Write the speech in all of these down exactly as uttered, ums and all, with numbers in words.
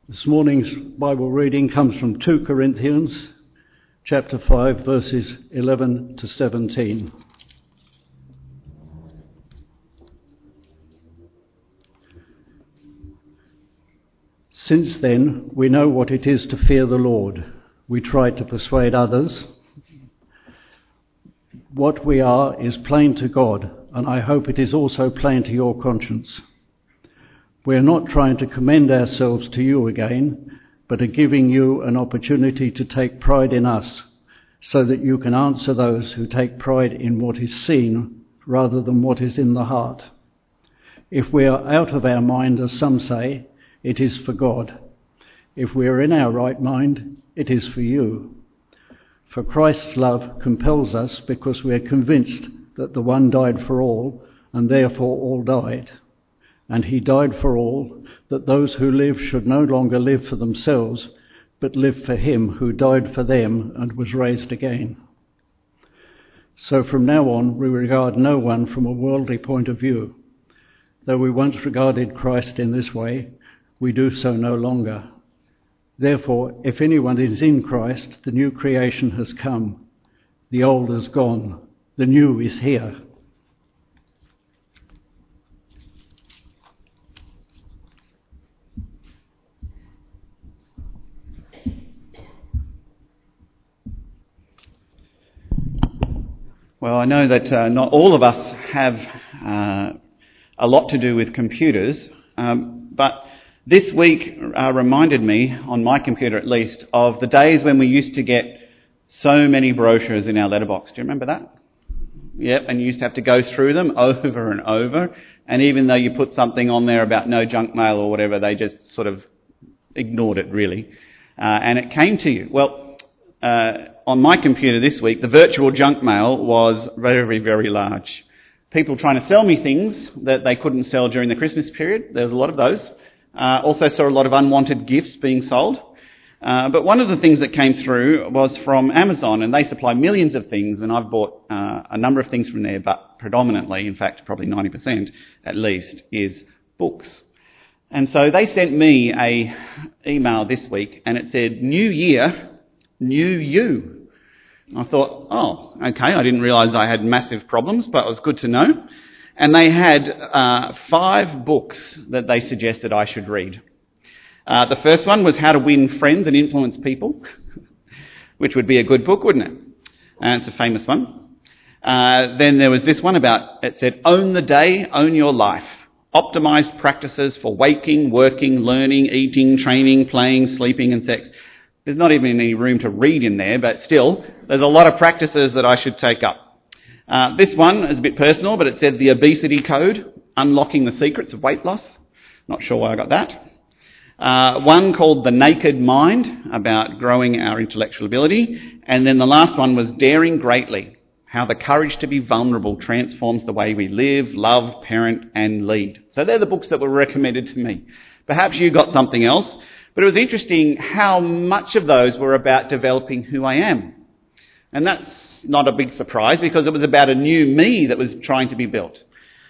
This morning's Bible reading comes from Second Corinthians chapter five, verses eleven to seventeen. Since then, we know what it is to fear the Lord. We try to persuade others. What we are is plain to God, and I hope it is also plain to your conscience. We are not trying to commend ourselves to you again, but are giving you an opportunity to take pride in us, so that you can answer those who take pride in what is seen rather than what is in the heart. If we are out of our mind, as some say, it is for God. If we are in our right mind, it is for you. For Christ's love compels us because we are convinced that the one died for all, and therefore all died. And he died for all, that those who live should no longer live for themselves, but live for him who died for them and was raised again. So from now on, we regard no one from a worldly point of view. Though we once regarded Christ in this way, we do so no longer. Therefore, if anyone is in Christ, the new creation has come. The old is gone. The new is here. Well, I know that uh, not all of us have uh, a lot to do with computers, um, but this week uh, reminded me, on my computer at least, of the days when we used to get so many brochures in our letterbox. Do you remember that? Yep, and you used to have to go through them over and over, and even though you put something on there about no junk mail or whatever, they just sort of ignored it, really. Uh, and it came to you. Well, uh, on my computer this week, the virtual junk mail was very, very large. People trying to sell me things that they couldn't sell during the Christmas period. There was a lot of those. Uh, also saw a lot of unwanted gifts being sold. Uh, but one of the things that came through was from Amazon, and they supply millions of things, and I've bought uh, a number of things from there, but predominantly, in fact, probably ninety percent at least, is books. And so they sent me a email this week, and it said, "New year, new you." I thought, oh, okay, I didn't realise I had massive problems, but it was good to know. And they had uh, five books that they suggested I should read. Uh, the first one was How to Win Friends and Influence People, which would be a good book, wouldn't it? And it's a famous one. Uh, then there was this one about, it said, Own the Day, Own Your Life. Optimised practices for waking, working, learning, eating, training, playing, sleeping and sex. There's not even any room to read in there, but still, there's a lot of practices that I should take up. Uh, this one is a bit personal, but it said The Obesity Code, Unlocking the Secrets of Weight Loss. Not sure why I got that. Uh, one called The Naked Mind, about growing our intellectual ability. And then the last one was Daring Greatly, How the Courage to be Vulnerable Transforms the Way We Live, Love, Parent and Lead. So they're the books that were recommended to me. Perhaps you got something else. But it was interesting how much of those were about developing who I am. And that's not a big surprise because it was about a new me that was trying to be built.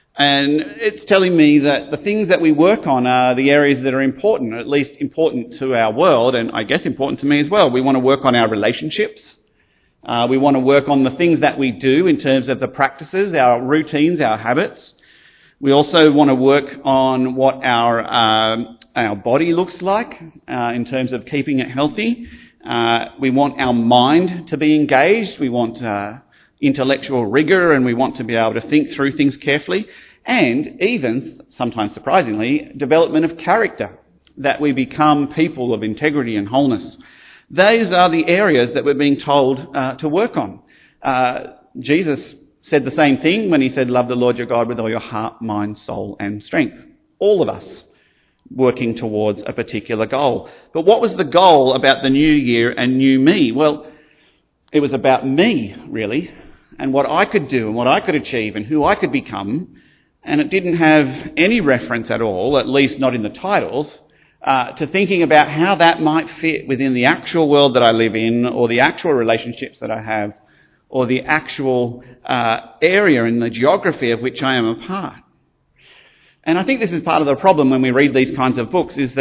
And it's telling me that the things that we work on are the areas that are important, or at least important to our world, and I guess important to me as well. We want to work on our relationships. Uh, we want to work on the things that we do in terms of the practices, our routines, our habits. We also want to work on what our um, our body looks like uh, in terms of keeping it healthy. Uh, we want our mind to be engaged. We want uh, intellectual rigour, and we want to be able to think through things carefully. And even, sometimes surprisingly, development of character, that we become people of integrity and wholeness. Those are the areas that we're being told uh, to work on. Uh, Jesus said the same thing when he said, love the Lord your God with all your heart, mind, soul and strength. All of us working towards a particular goal. But what was the goal about the new year and new me? Well, it was about me, really, and what I could do and what I could achieve and who I could become. And it didn't have any reference at all, at least not in the titles, uh, to thinking about how that might fit within the actual world that I live in, or the actual relationships that I have, or the actual uh, area and the geography of which I am a part. And I think this is part of the problem when we read these kinds of books, is that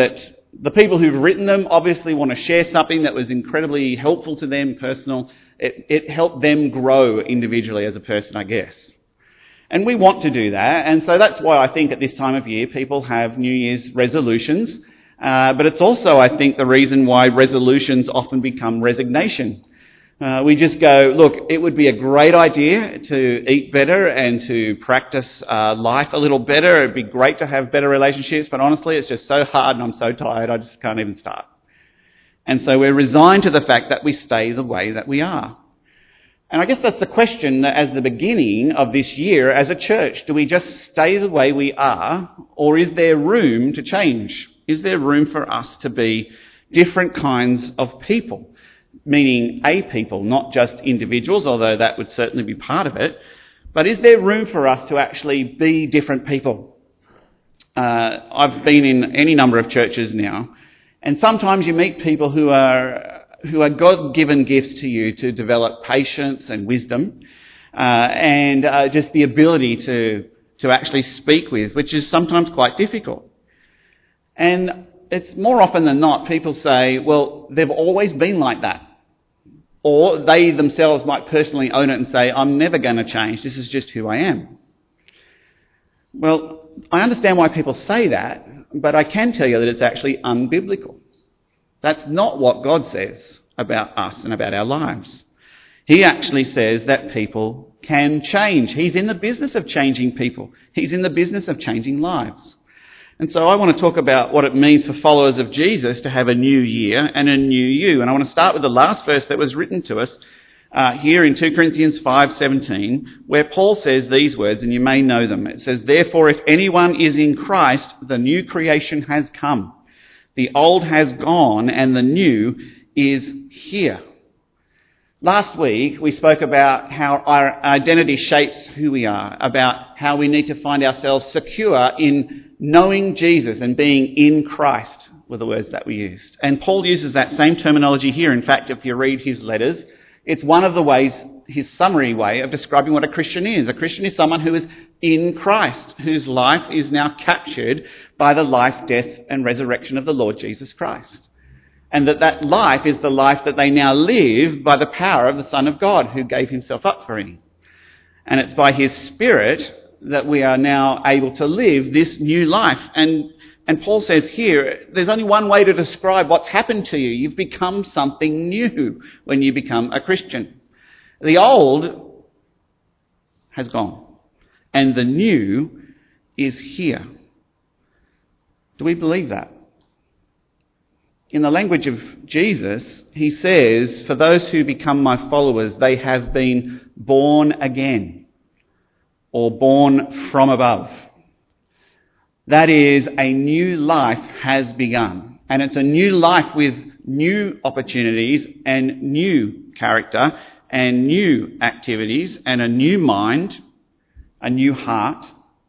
the people who've written them obviously want to share something that was incredibly helpful to them, personal. It, it helped them grow individually as a person, I guess. And we want to do that, and so that's why I think at this time of year people have New Year's resolutions. Uh, but it's also, I think, the reason why resolutions often become resignation. Uh, we just go, look, it would be a great idea to eat better and to practice uh, life a little better. It'd be great to have better relationships, but honestly, it's just so hard and I'm so tired, I just can't even start. And so we're resigned to the fact that we stay the way that we are. And I guess that's the question as the beginning of this year as a church. Do we just stay the way we are, or is there room to change? Is there room for us to be different kinds of people? Meaning a people, not just individuals, although that would certainly be part of it. But is there room for us to actually be different people? Uh, I've been in any number of churches now, and sometimes you meet people who are who are God-given gifts to you to develop patience and wisdom, uh, and uh, just the ability to to actually speak with, which is sometimes quite difficult. And it's more often than not, people say, well, they've always been like that. Or they themselves might personally own it and say, I'm never going to change, this is just who I am. Well, I understand why people say that, but I can tell you that it's actually unbiblical. That's not what God says about us and about our lives. He actually says that people can change. He's in the business of changing people. He's in the business of changing lives. And so I want to talk about what it means for followers of Jesus to have a new year and a new you. And I want to start with the last verse that was written to us uh, here in two Corinthians five seventeen, where Paul says these words, and you may know them. It says, therefore, if anyone is in Christ, the new creation has come. The old has gone and the new is here. Last week, we spoke about how our identity shapes who we are, about how we need to find ourselves secure in knowing Jesus and being in Christ were the words that we used. And Paul uses that same terminology here. In fact, if you read his letters, it's one of the ways, his summary way of describing what a Christian is. A Christian is someone who is in Christ, whose life is now captured by the life, death and resurrection of the Lord Jesus Christ. And that that life is the life that they now live by the power of the Son of God who gave himself up for him. And it's by his Spirit that we are now able to live this new life. And and Paul says here, there's only one way to describe what's happened to you. You've become something new when you become a Christian. The old has gone, and the new is here. Do we believe that? In the language of Jesus, he says, for those who become my followers, they have been born again, or born from above. That is, a new life has begun. And it's a new life with new opportunities and new character and new activities and a new mind, a new heart,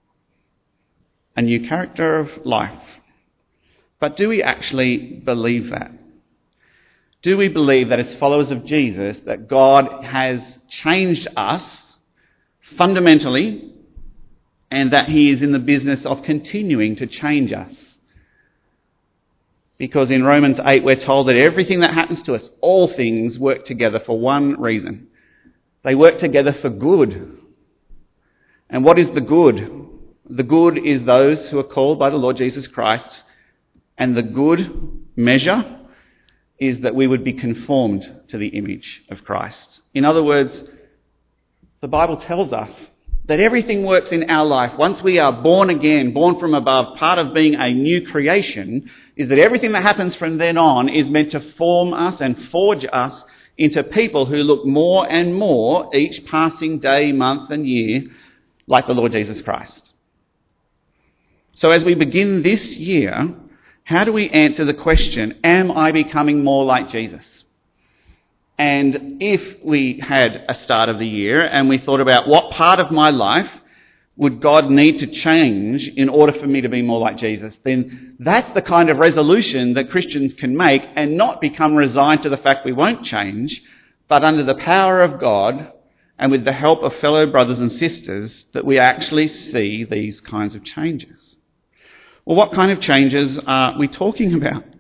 a new character of life. But do we actually believe that? Do we believe that as followers of Jesus, that God has changed us fundamentally, and that he is in the business of continuing to change us? Because in Romans eight, we're told that everything that happens to us, all things work together for one reason. They work together for good. And what is the good? The good is those who are called by the Lord Jesus Christ. And the good measure is that we would be conformed to the image of Christ. In other words, the Bible tells us that everything works in our life. Once we are born again, born from above, part of being a new creation is that everything that happens from then on is meant to form us and forge us into people who look more and more each passing day, month and year like the Lord Jesus Christ. So as we begin this year, how do we answer the question, am I becoming more like Jesus? And if we had a start of the year and we thought about what part of my life would God need to change in order for me to be more like Jesus, then that's the kind of resolution that Christians can make and not become resigned to the fact we won't change, but under the power of God and with the help of fellow brothers and sisters that we actually see these kinds of changes. Well, what kind of changes are we talking about?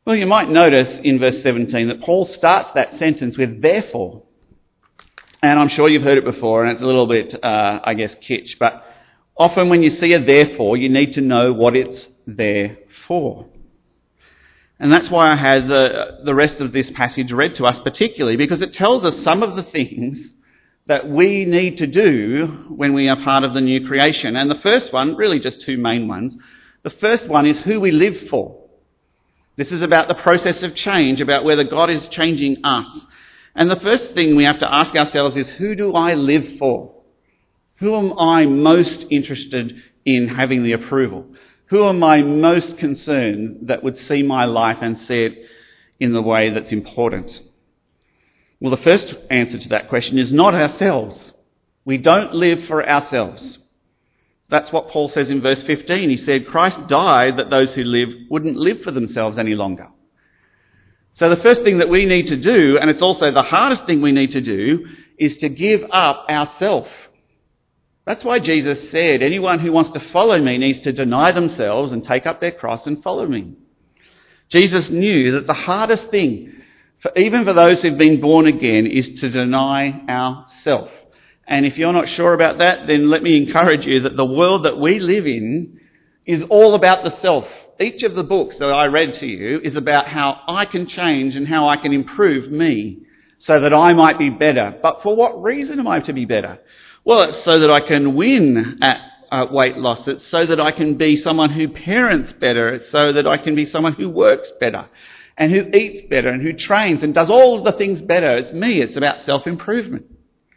Well, you might notice in verse seventeen that Paul starts that sentence with therefore. And I'm sure you've heard it before, and it's a little bit, uh, I guess, kitsch. But often when you see a therefore, you need to know what it's there for. And that's why I had the, the rest of this passage read to us particularly, because it tells us some of the things that we need to do when we are part of the new creation. And the first one, really just two main ones. The first one is who we live for. This is about the process of change, about whether God is changing us. And the first thing we have to ask ourselves is, who do I live for? Who am I most interested in having the approval? Who am I most concerned that would see my life and see it in the way that's important? Well, the first answer to that question is not ourselves. We don't live for ourselves. That's what Paul says in verse fifteen. He said, Christ died that those who live wouldn't live for themselves any longer. So the first thing that we need to do, and it's also the hardest thing we need to do, is to give up ourself. That's why Jesus said, anyone who wants to follow me needs to deny themselves and take up their cross and follow me. Jesus knew that the hardest thing, for, even for those who've been born again, is to deny ourself. And if you're not sure about that, then let me encourage you that the world that we live in is all about the self. Each of the books that I read to you is about how I can change and how I can improve me so that I might be better. But for what reason am I to be better? Well, it's so that I can win at uh, weight loss. It's so that I can be someone who parents better. It's so that I can be someone who works better and who eats better and who trains and does all of the things better. It's me. It's about self-improvement.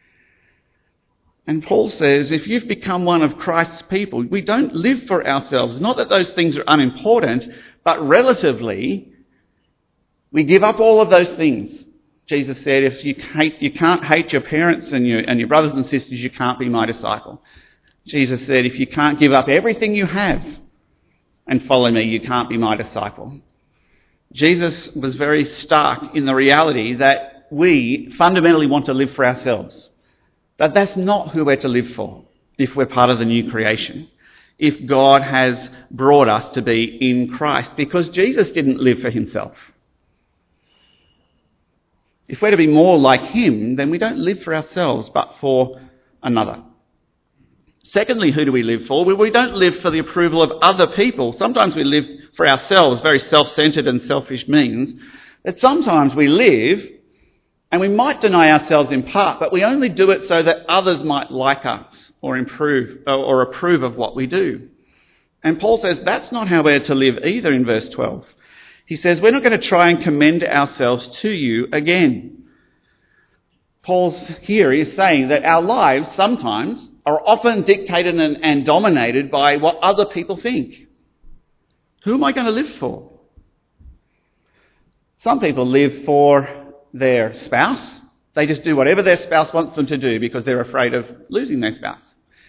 And Paul says, if you've become one of Christ's people, we don't live for ourselves. Not that those things are unimportant, but relatively, we give up all of those things. Jesus said, if you hate, you can't hate your parents and your, and your brothers and sisters, you can't be my disciple. Jesus said, if you can't give up everything you have and follow me, you can't be my disciple. Jesus was very stark in the reality that we fundamentally want to live for ourselves. But that's not who we're to live for if we're part of the new creation. If God has brought us to be in Christ, because Jesus didn't live for himself. If we're to be more like him, then we don't live for ourselves, but for another. Secondly, who do we live for? Well, we don't live for the approval of other people. Sometimes we live for ourselves, very self-centred and selfish means. But sometimes we live, and we might deny ourselves in part, but we only do it so that others might like us or improve or approve of what we do. And Paul says that's not how we're to live either in verse twelve. He says, we're not going to try and commend ourselves to you again. Paul's here is saying that our lives sometimes are often dictated and, and dominated by what other people think. Who am I going to live for? Some people live for their spouse. They just do whatever their spouse wants them to do because they're afraid of losing their spouse.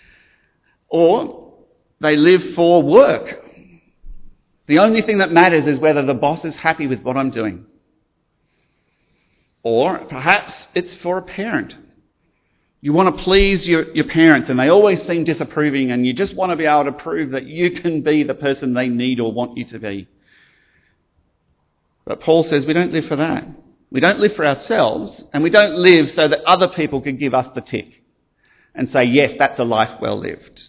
Or they live for work. The only thing that matters is whether the boss is happy with what I'm doing. Or perhaps it's for a parent. You want to please your, your parents and they always seem disapproving and you just want to be able to prove that you can be the person they need or want you to be. But Paul says we don't live for that. We don't live for ourselves and we don't live so that other people can give us the tick and say, yes, that's a life well lived.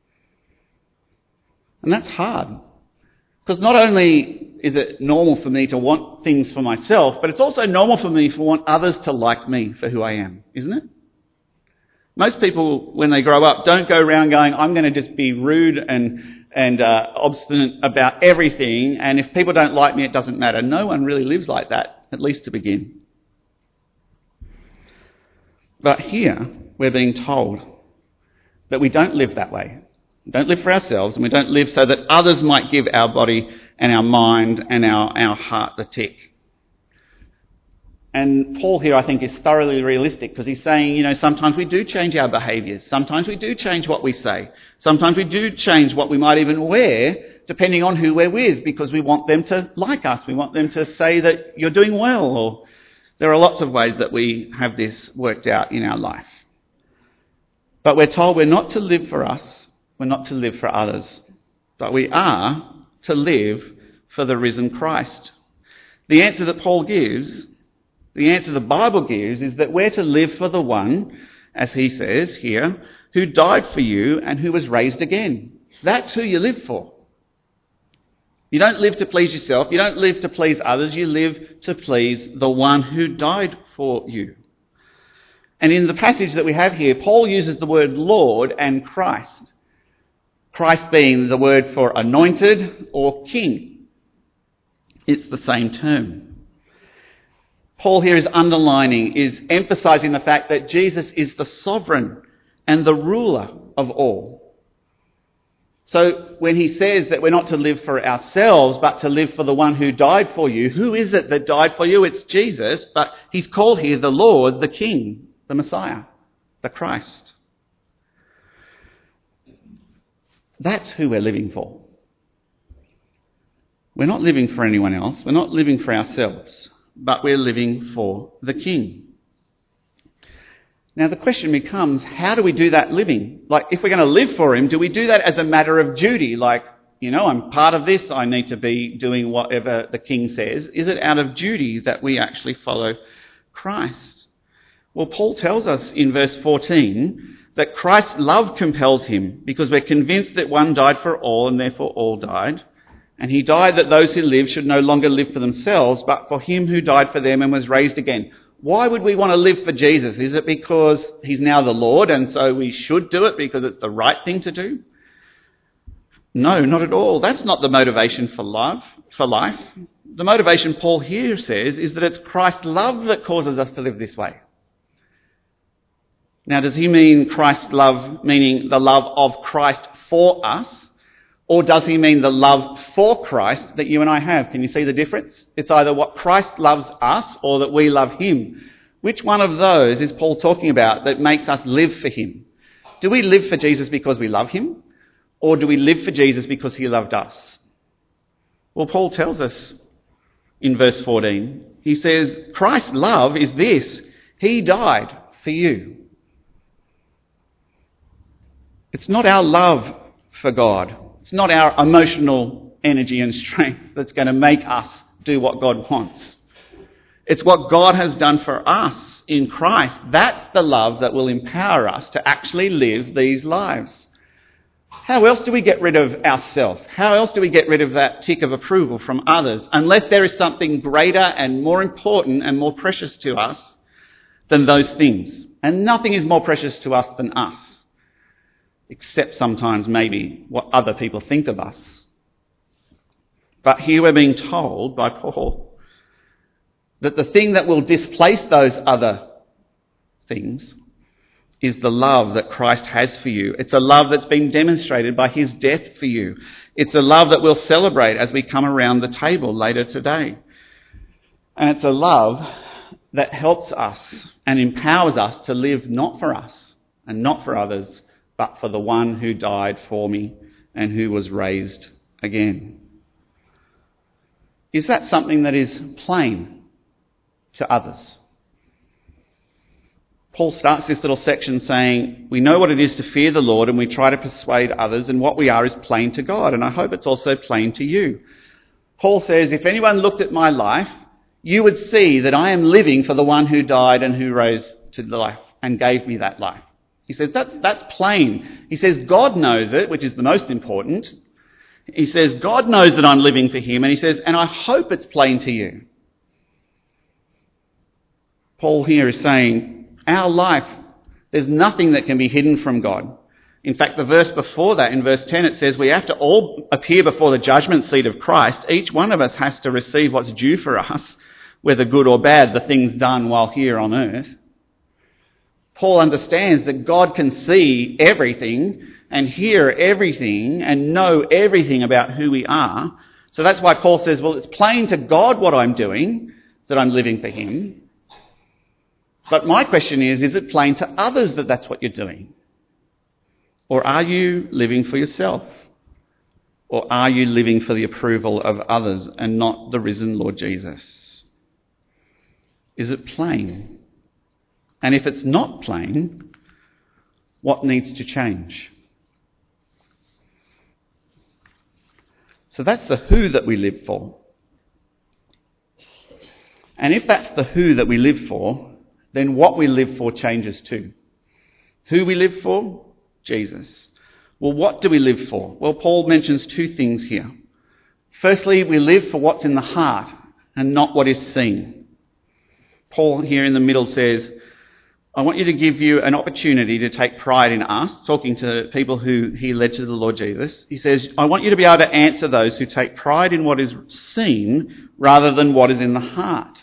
And that's hard. Because not only is it normal for me to want things for myself, but it's also normal for me to want others to like me for who I am, isn't it? Most people, when they grow up, don't go around going, I'm going to just be rude and, and uh, obstinate about everything, and if people don't like me, it doesn't matter. No one really lives like that, at least to begin. But here, we're being told that we don't live that way. We don't live for ourselves, and we don't live so that others might give our body and our mind and our, our heart the tick. And Paul here, I think, is thoroughly realistic because he's saying, you know, sometimes we do change our behaviours. Sometimes we do change what we say. Sometimes we do change what we might even wear, depending on who we're with, because we want them to like us. We want them to say that you're doing well. Or there are lots of ways that we have this worked out in our life. But we're told we're not to live for us. We're not to live for others, but we are to live for the risen Christ. The answer that Paul gives, the answer the Bible gives, is that we're to live for the one, as he says here, who died for you and who was raised again. That's who you live for. You don't live to please yourself. You don't live to please others. You live to please the one who died for you. And in the passage that we have here, Paul uses the word Lord and Christ. Christ being the word for anointed or king. It's the same term. Paul here is underlining, is emphasising the fact that Jesus is the sovereign and the ruler of all. So when he says that we're not to live for ourselves, but to live for the one who died for you, who is it that died for you? It's Jesus, but he's called here the Lord, the King, the Messiah, the Christ. That's who we're living for. We're not living for anyone else. We're not living for ourselves, but we're living for the King. Now the question becomes, how do we do that living? Like, if we're going to live for him, do we do that as a matter of duty? Like, you know, I'm part of this, I need to be doing whatever the king says. Is it out of duty that we actually follow Christ? Well, Paul tells us in verse fourteen that Christ's love compels him, because we're convinced that one died for all and therefore all died. And he died that those who live should no longer live for themselves, but for him who died for them and was raised again. Why would we want to live for Jesus? Is it because he's now the Lord and so we should do it because it's the right thing to do? No, not at all. That's not the motivation for life. For life. The motivation Paul here says is that it's Christ's love that causes us to live this way. Now, does he mean Christ's love, meaning the love of Christ for us? Or does he mean the love for Christ that you and I have? Can you see the difference? It's either what Christ loves us or that we love him. Which one of those is Paul talking about that makes us live for him? Do we live for Jesus because we love him? Or do we live for Jesus because he loved us? Well, Paul tells us in verse fourteen, he says, Christ's love is this: he died for you. It's not our love for God. It's not our emotional energy and strength that's going to make us do what God wants. It's what God has done for us in Christ. That's the love that will empower us to actually live these lives. How else do we get rid of ourselves? How else do we get rid of that tick of approval from others? Unless there is something greater and more important and more precious to us than those things. And nothing is more precious to us than us. Except sometimes maybe what other people think of us. But here we're being told by Paul that the thing that will displace those other things is the love that Christ has for you. It's a love that's been demonstrated by his death for you. It's a love that we'll celebrate as we come around the table later today. And it's a love that helps us and empowers us to live not for us and not for others, but for the one who died for me and who was raised again. Is that something that is plain to others? Paul starts this little section saying, we know what it is to fear the Lord and we try to persuade others, and what we are is plain to God, and I hope it's also plain to you. Paul says, if anyone looked at my life, you would see that I am living for the one who died and who rose to life and gave me that life. He says, that's, that's plain. He says, God knows it, which is the most important. He says, God knows that I'm living for him. And he says, and I hope it's plain to you. Paul here is saying, our life, there's nothing that can be hidden from God. In fact, the verse before that, in verse ten, it says, we have to all appear before the judgment seat of Christ. Each one of us has to receive what's due for us, whether good or bad, the things done while here on earth. Paul understands that God can see everything and hear everything and know everything about who we are. So that's why Paul says, well, it's plain to God what I'm doing, that I'm living for him. But my question is, is it plain to others that that's what you're doing? Or are you living for yourself? Or are you living for the approval of others and not the risen Lord Jesus? Is it plain? And if it's not plain, what needs to change? So that's the who that we live for. And if that's the who that we live for, then what we live for changes too. Who we live for? Jesus. Well, what do we live for? Well, Paul mentions two things here. Firstly, we live for what's in the heart and not what is seen. Paul here in the middle says, I want you to give you an opportunity to take pride in us, talking to people who he led to the Lord Jesus. He says, I want you to be able to answer those who take pride in what is seen rather than what is in the heart.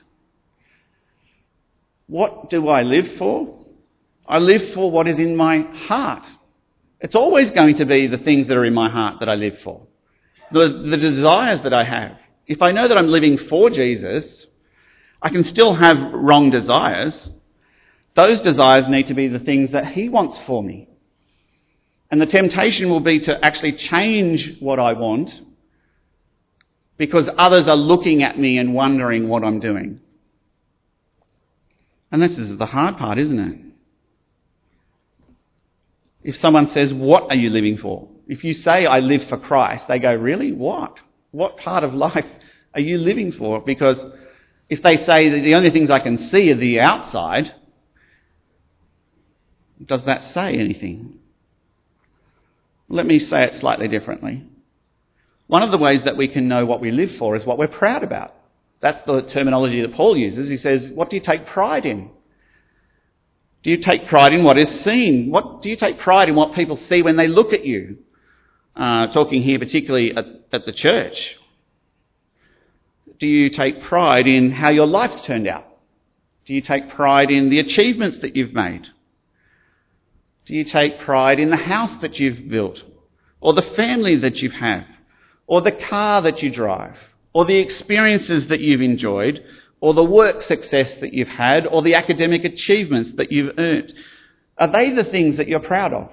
What do I live for? I live for what is in my heart. It's always going to be the things that are in my heart that I live for. The, the desires that I have. If I know that I'm living for Jesus, I can still have wrong desires. Those desires need to be the things that he wants for me. And the temptation will be to actually change what I want because others are looking at me and wondering what I'm doing. And this is the hard part, isn't it? If someone says, what are you living for? If you say, I live for Christ, they go, really? What? What part of life are you living for? Because if they say that the only things I can see are the outside, does that say anything? Let me say it slightly differently. One of the ways that we can know what we live for is what we're proud about. That's the terminology that Paul uses. He says, what do you take pride in? Do you take pride in what is seen? What do you take pride in what people see when they look at you? Uh, talking here particularly at, at the church. Do you take pride in how your life's turned out? Do you take pride in the achievements that you've made? Do you take pride in the house that you've built? Or the family that you have? Or the car that you drive? Or the experiences that you've enjoyed? Or the work success that you've had? Or the academic achievements that you've earned? Are they the things that you're proud of?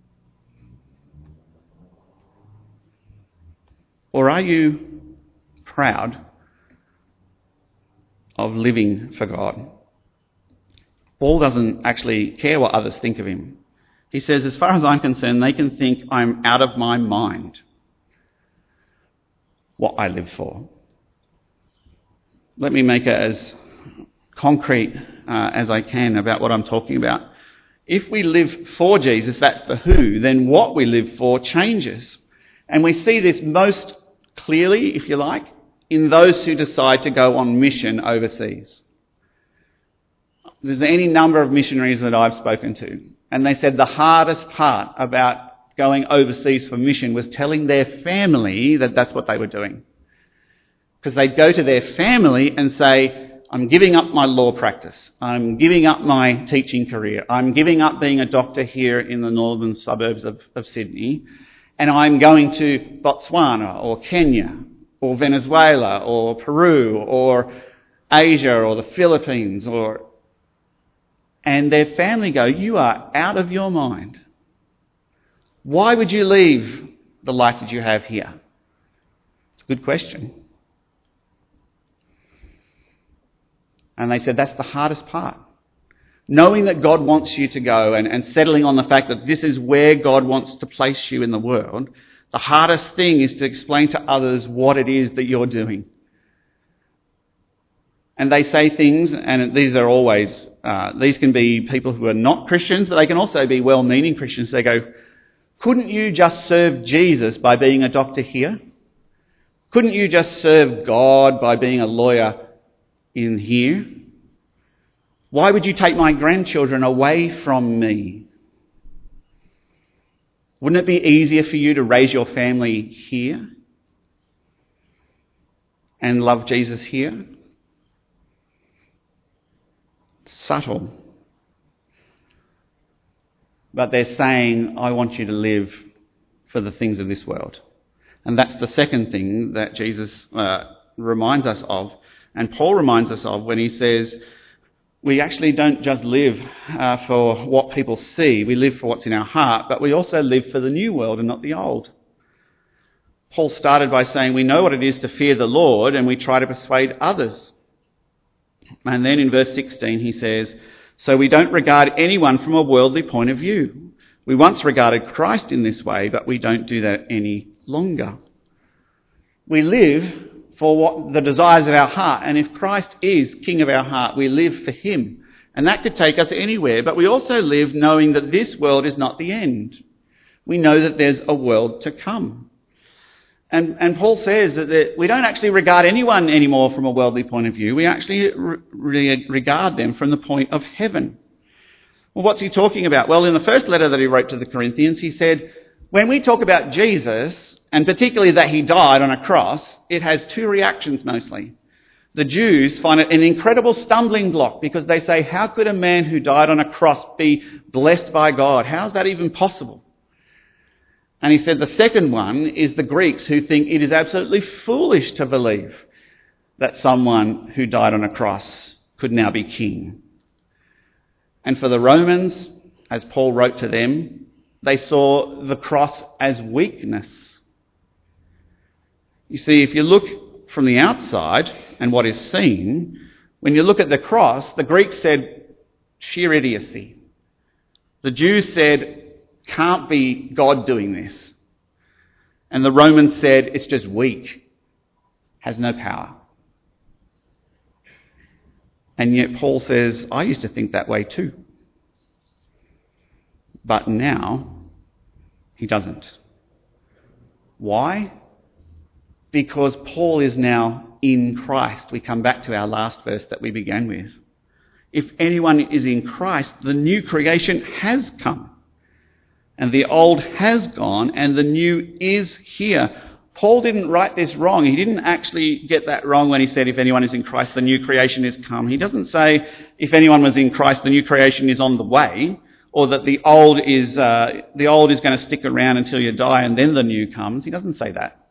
Or are you proud of living for God? Paul doesn't actually care what others think of him. He says, as far as I'm concerned, they can think I'm out of my mind what I live for. Let me make it as concrete uh, as I can about what I'm talking about. If we live for Jesus, that's the who, then what we live for changes. And we see this most clearly, if you like, in those who decide to go on mission overseas. There's any number of missionaries that I've spoken to, and they said the hardest part about going overseas for mission was telling their family that that's what they were doing. Because they'd go to their family and say, I'm giving up my law practice. I'm giving up my teaching career. I'm giving up being a doctor here in the northern suburbs of, of Sydney. And I'm going to Botswana or Kenya or Venezuela or Peru or Asia or the Philippines or... And their family go, you are out of your mind. Why would you leave the life that you have here? It's a good question. And they said that's the hardest part. Knowing that God wants you to go and, and settling on the fact that this is where God wants to place you in the world, the hardest thing is to explain to others what it is that you're doing. And they say things, and these are always, uh, these can be people who are not Christians, but they can also be well-meaning Christians. They go, couldn't you just serve Jesus by being a doctor here? Couldn't you just serve God by being a lawyer in here? Why would you take my grandchildren away from me? Wouldn't it be easier for you to raise your family here and love Jesus here? Subtle. But they're saying, I want you to live for the things of this world. And that's the second thing that Jesus uh, reminds us of, and Paul reminds us of when he says, we actually don't just live uh, for what people see, we live for what's in our heart, but we also live for the new world and not the old. Paul started by saying we know what it is to fear the Lord and we try to persuade others. And then in verse sixteen he says, so we don't regard anyone from a worldly point of view. We once regarded Christ in this way, but we don't do that any longer. We live for what the desires of our heart. And if Christ is King of our heart, we live for him. And that could take us anywhere. But we also live knowing that this world is not the end. We know that there's a world to come. And, and Paul says that the, we don't actually regard anyone anymore from a worldly point of view. We actually re- regard them from the point of heaven. Well, what's he talking about? Well, in the first letter that he wrote to the Corinthians, he said, when we talk about Jesus, and particularly that he died on a cross, it has two reactions mostly. The Jews find it an incredible stumbling block because they say, how could a man who died on a cross be blessed by God? How is that even possible? And he said the second one is the Greeks, who think it is absolutely foolish to believe that someone who died on a cross could now be king. And for the Romans, as Paul wrote to them, they saw the cross as weakness. You see, if you look from the outside and what is seen, when you look at the cross, the Greeks said sheer idiocy. The Jews said, can't be God doing this. And the Romans said, it's just weak, has no power. And yet Paul says, I used to think that way too. But now he doesn't. Why? Because Paul is now in Christ. We come back to our last verse that we began with. If anyone is in Christ, the new creation has come. And the old has gone and the new is here. Paul didn't write this wrong. He didn't actually get that wrong when he said, if anyone is in Christ, the new creation is come. He doesn't say, if anyone was in Christ, the new creation is on the way, or that the old is uh, the old is going to stick around until you die and then the new comes. He doesn't say that.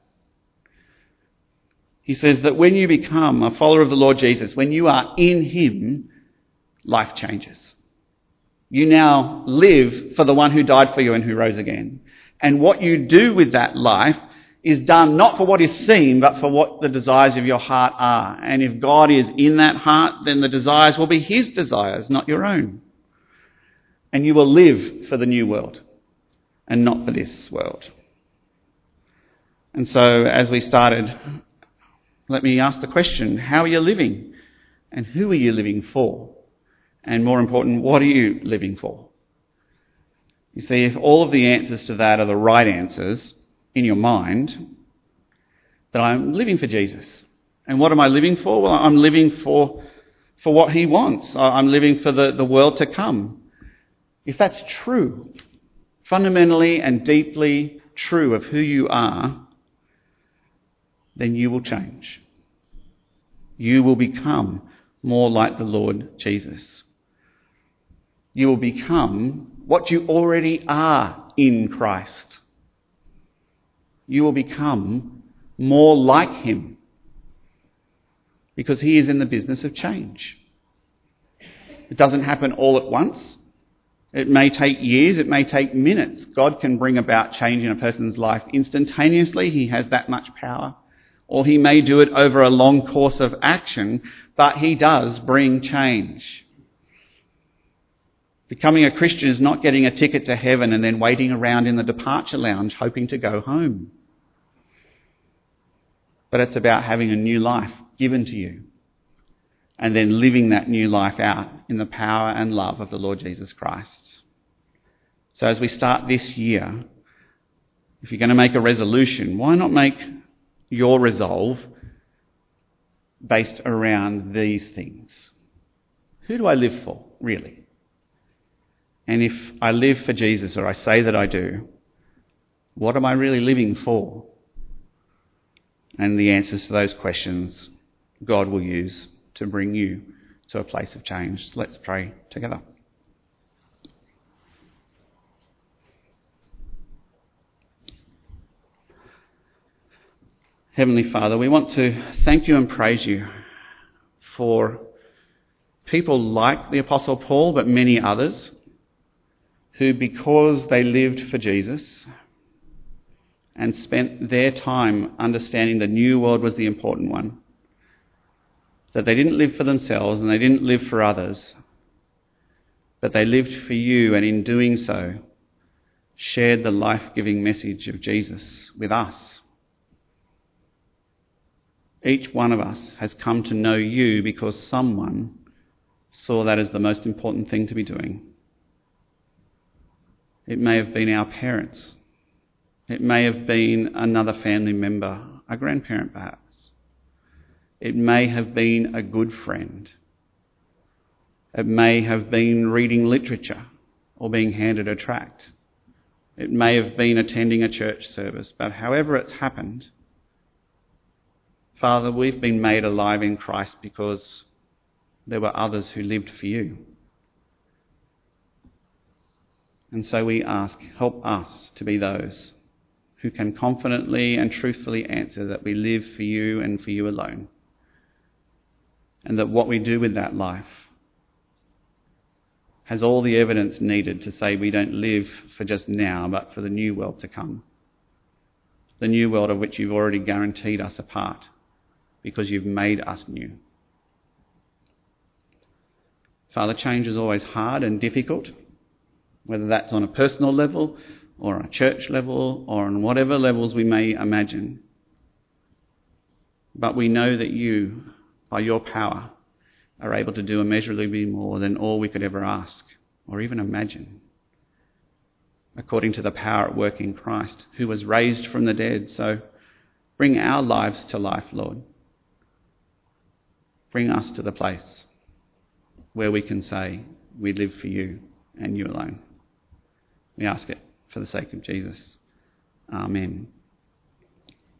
He says that when you become a follower of the Lord Jesus, when you are in him, life changes. You now live for the one who died for you and who rose again. And what you do with that life is done not for what is seen, but for what the desires of your heart are. And if God is in that heart, then the desires will be his desires, not your own. And you will live for the new world and not for this world. And so as we started, let me ask the question, how are you living? And who are you living for? And more important, what are you living for? You see, if all of the answers to that are the right answers in your mind, then I'm living for Jesus. And what am I living for? Well, I'm living for, for what he wants. I'm living for the, the world to come. If that's true, fundamentally and deeply true of who you are, then you will change. You will become more like the Lord Jesus. You will become what you already are in Christ. You will become more like him because he is in the business of change. It doesn't happen all at once. It may take years, it may take minutes. God can bring about change in a person's life instantaneously. He has that much power. Or he may do it over a long course of action, but he does bring change. Becoming a Christian is not getting a ticket to heaven and then waiting around in the departure lounge hoping to go home. But it's about having a new life given to you and then living that new life out in the power and love of the Lord Jesus Christ. So as we start this year, if you're going to make a resolution, why not make your resolve based around these things? Who do I live for, really? And if I live for Jesus, or I say that I do, what am I really living for? And the answers to those questions God will use to bring you to a place of change. Let's pray together. Heavenly Father, we want to thank you and praise you for people like the Apostle Paul, but many others, who, because they lived for Jesus and spent their time understanding the new world was the important one, that they didn't live for themselves and they didn't live for others, but they lived for you, and in doing so, shared the life-giving message of Jesus with us. Each one of us has come to know you because someone saw that as the most important thing to be doing. It may have been our parents. It may have been another family member, a grandparent perhaps. It may have been a good friend. It may have been reading literature or being handed a tract. It may have been attending a church service. But however it's happened, Father, we've been made alive in Christ because there were others who lived for you. And so we ask, help us to be those who can confidently and truthfully answer that we live for you and for you alone. And that what we do with that life has all the evidence needed to say we don't live for just now, but for the new world to come. The new world of which you've already guaranteed us a part, because you've made us new. Father, change is always hard and difficult, whether that's on a personal level or on a church level or on whatever levels we may imagine. But we know that you, by your power, are able to do immeasurably more than all we could ever ask or even imagine, according to the power at work in Christ, who was raised from the dead. So bring our lives to life, Lord. Bring us to the place where we can say we live for you and you alone. We ask it for the sake of Jesus. Amen.